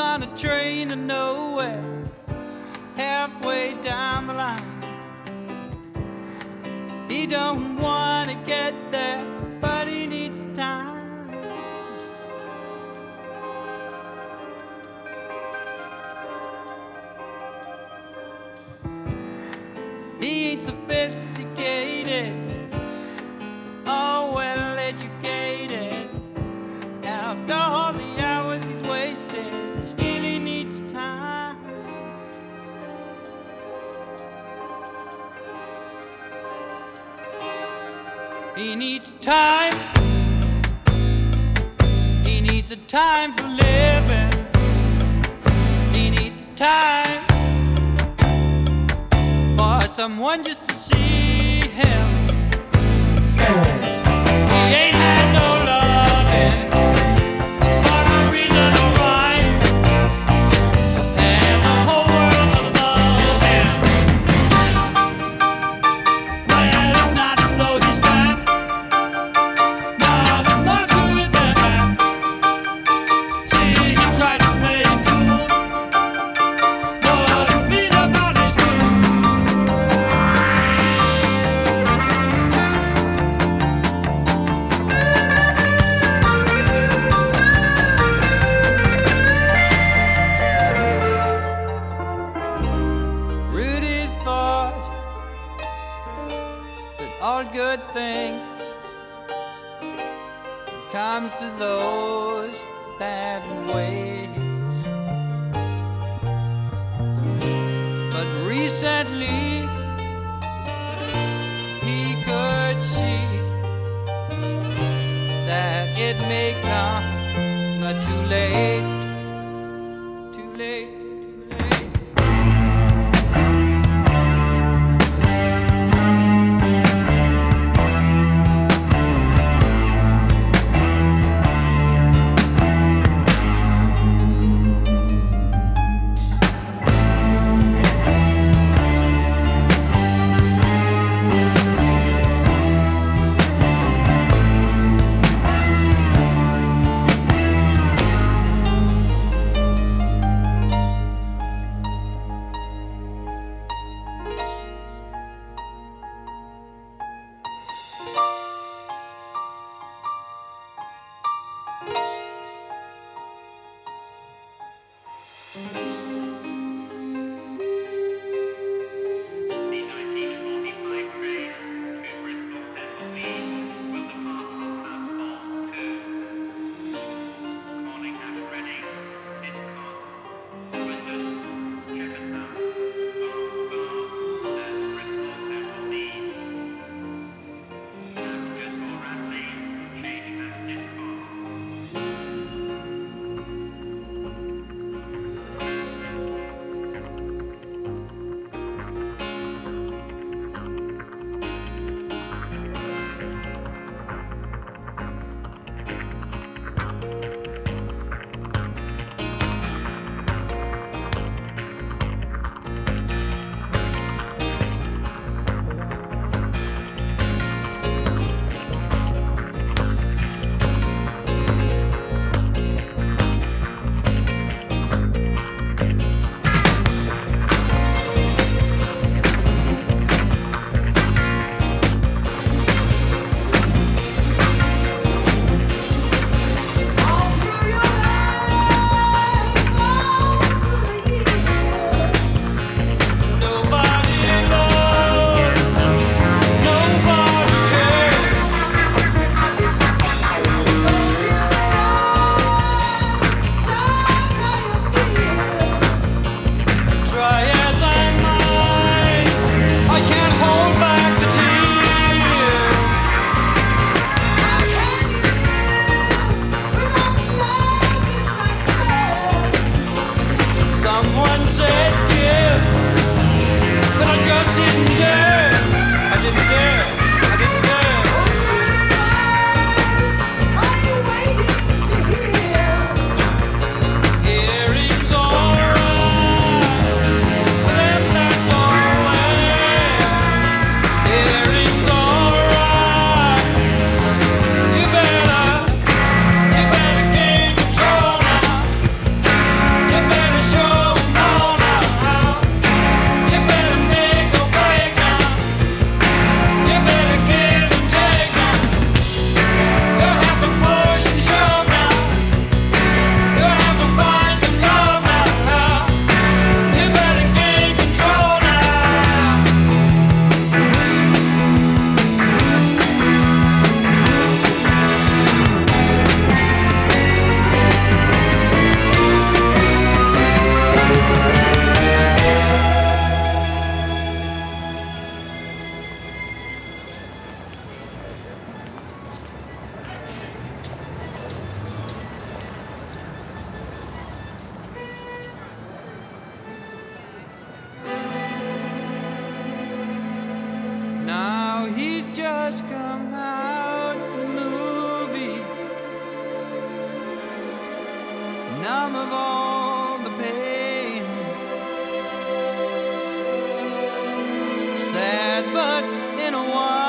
on a train to nowhere, halfway down the line. He don't wanna get there, but he needs time. He ain't sophisticated, oh well educated. After all the hours he's wasted, still he needs time. He needs time. He needs a time for living. He needs time for someone just to see him. He ain't had no loving for no reason or rhyme, and the whole world was above him. Well, it's not as though he's fat. No, there's more to it than that. See, he tried to play it cool, but he beat up on his fool. Rudy thought that all good things comes to those that wait. But recently he could see that it may come too late, too late, too late. yet, but in a while